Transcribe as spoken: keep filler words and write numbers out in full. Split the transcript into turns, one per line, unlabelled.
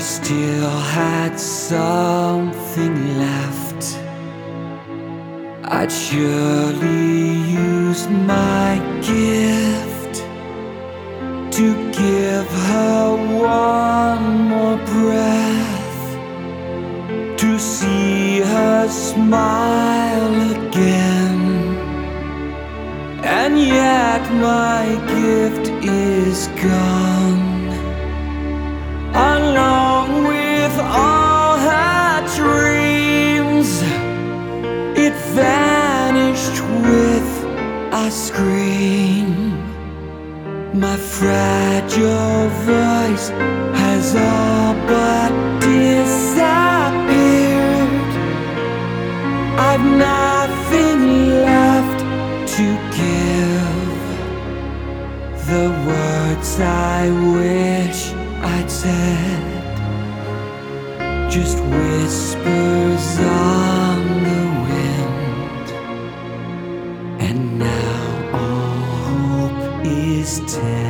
still had something left, I'd surely use my gift to give her one more breath, to see her smile again. And yet my gift is gone, along with all her dreams. It vanished with a scream. My fragile voice has all but disappeared. I've nothing left to give. The words I wish I'd said, just whispers on the wind. And now all hope is dead.